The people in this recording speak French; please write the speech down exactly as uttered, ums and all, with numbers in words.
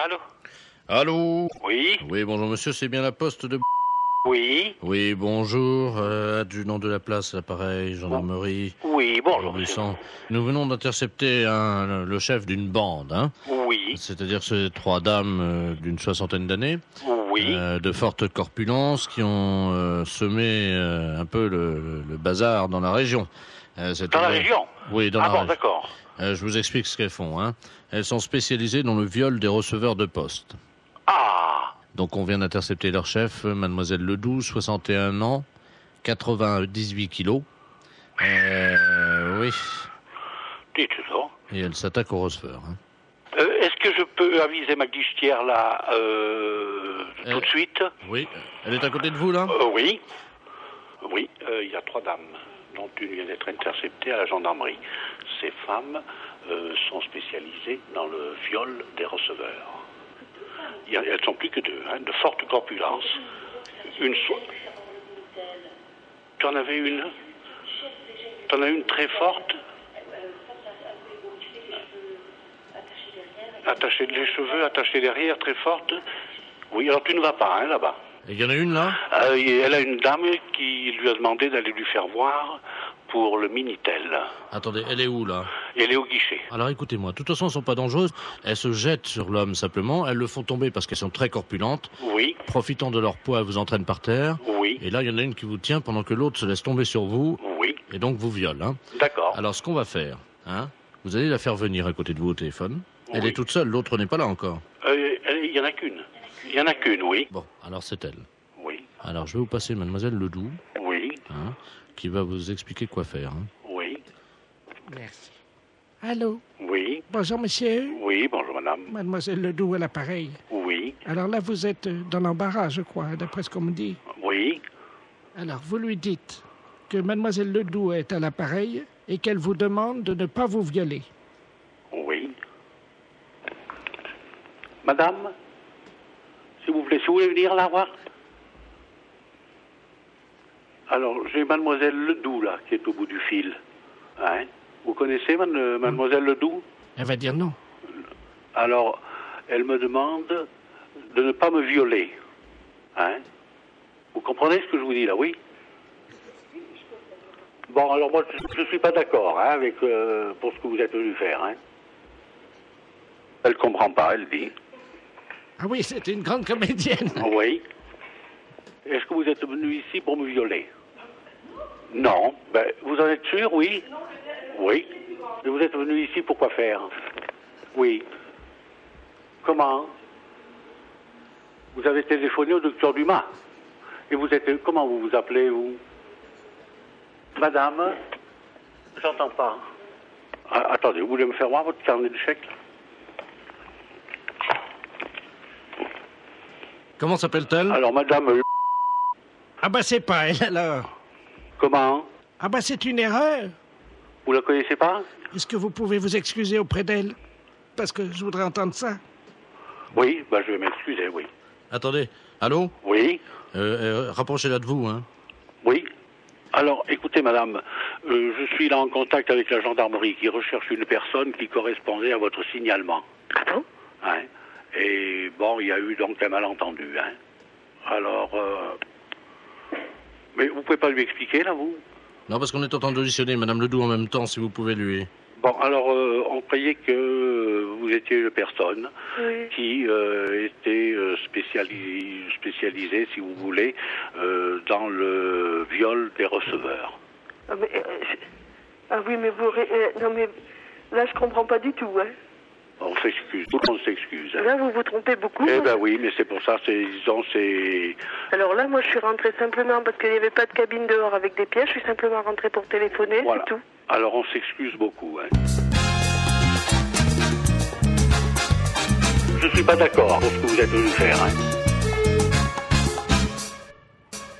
Allô? Allô? Oui? Oui, bonjour monsieur, c'est bien la poste de... Oui? Oui, bonjour, euh, adjudant de la place, l'appareil, gendarmerie... Oui, bonjour monsieur. Buisson. Nous venons d'intercepter un, le chef d'une bande, hein, Oui? c'est-à-dire ces trois dames euh, d'une soixantaine d'années, Oui? euh, de forte corpulence, qui ont euh, semé euh, un peu le, le bazar dans la région. Euh, Dans la région? Oui, dans ah la bon, région. d'accord. Euh, je vous explique ce qu'elles font. Hein. Elles sont spécialisées dans le viol des receveurs de poste. Ah! Donc on vient d'intercepter leur chef, mademoiselle Ledoux, soixante et un ans, quatre-vingt-dix-huit kilos. Euh, oui. Dites ça. Et elle s'attaque au receveur. Hein. Euh, est-ce que je peux aviser ma guichetière là, euh, Euh, tout de suite? Oui. Elle est à côté de vous, là? Euh, oui. Oui, euh, il y a trois dames, dont une vient d'être interceptée à la gendarmerie. Ces femmes euh, sont spécialisées dans le viol des receveurs. Il y a, elles sont plus que deux, hein, de forte corpulence. Une so... Tu en avais une? Tu en as une très forte? Attachée les cheveux, attachée derrière, très forte. Oui, alors tu ne vas pas, hein, là-bas. Et il y en a une, là? Euh, elle a une dame qui lui a demandé d'aller lui faire voir pour le Minitel. Attendez, elle est où, là? Elle est au guichet. Alors écoutez-moi, de toute façon, elles ne sont pas dangereuses. Elles se jettent sur l'homme, simplement. Elles le font tomber parce qu'elles sont très corpulentes. Oui. Profitant de leur poids, elles vous entraînent par terre. Oui. Et là, il y en a une qui vous tient pendant que l'autre se laisse tomber sur vous. Oui. Et donc vous viole. Hein. D'accord. Alors, ce qu'on va faire, hein, vous allez la faire venir à côté de vous au téléphone. Oui. Elle est toute seule, l'autre n'est pas là encore. Euh, il y en a qu'une. Il y en a qu'une, oui. Bon, alors c'est elle. Oui. Alors, je vais vous passer mademoiselle Ledoux, Oui. hein, qui va vous expliquer quoi faire. Hein. Oui. Merci. Allô? Oui. Bonjour, monsieur. Oui, bonjour, madame. Mademoiselle Ledoux à l'appareil. Oui. Alors là, vous êtes dans l'embarras, je crois, d'après ce qu'on me dit. Oui. Alors, vous lui dites que Mademoiselle Ledoux est à l'appareil et qu'elle vous demande de ne pas vous violer. Oui. Madame, s'il vous plaît, si vous voulez venir la voir. Alors, j'ai Mademoiselle Ledoux, là, qui est au bout du fil. Hein? Vous connaissez man- Mademoiselle Ledoux? Elle va dire non. Alors, elle me demande de ne pas me violer. Hein? Vous comprenez ce que je vous dis, là, oui? Bon, alors moi, je ne suis pas d'accord hein, avec euh, pour ce que vous êtes venu faire. Hein? Elle comprend pas, elle dit. Ah oui, c'est une grande comédienne. Oui. Est-ce que vous êtes venu ici pour me violer? Non. Ben, vous en êtes sûr, oui? Oui. Et vous êtes venu ici pour quoi faire? Oui. Comment? Vous avez téléphoné au docteur Dumas. Et vous êtes... Comment vous vous appelez, vous? Madame? J'entends pas. Ah, attendez, vous voulez me faire voir votre carnet de chèques? Comment s'appelle-t-elle? Alors, madame... euh, Ah bah c'est pas elle, alors. Comment? Ah bah c'est une erreur. Vous la connaissez pas? Est-ce que vous pouvez vous excuser auprès d'elle? Parce que je voudrais entendre ça. Oui, ben je vais m'excuser, oui. Attendez, allô? Oui? euh, euh, Rapprochez-la de vous, hein. Oui. Alors, écoutez, madame, euh, je suis là en contact avec la gendarmerie qui recherche une personne qui correspondait à votre signalement. Ah bon? Hein? Et bon, il y a eu donc un malentendu, hein. Alors, euh... mais vous pouvez pas lui expliquer, là, vous? Non, parce qu'on est en train d'auditionner Madame Ledoux en même temps, si vous pouvez lui... Bon, alors, euh, on croyait que vous étiez une personne Oui. qui euh, était euh, spécialisée, spécialisée, si vous voulez, euh, dans le viol des receveurs. Ah, mais, euh, je- ah oui, mais vous... ré- euh, non, mais là, je comprends pas du tout, hein. On s'excuse, tout le monde s'excuse. hein. Là, vous vous trompez beaucoup. Eh ben oui, mais c'est pour ça, c'est, disons, c'est... Alors là, moi, je suis rentrée simplement parce qu'il n'y avait pas de cabine dehors avec des pièces. Je suis simplement rentrée pour téléphoner, Voilà. c'est tout. Alors on s'excuse beaucoup. Hein. Je suis pas d'accord pour ce que vous êtes venu faire. Hein.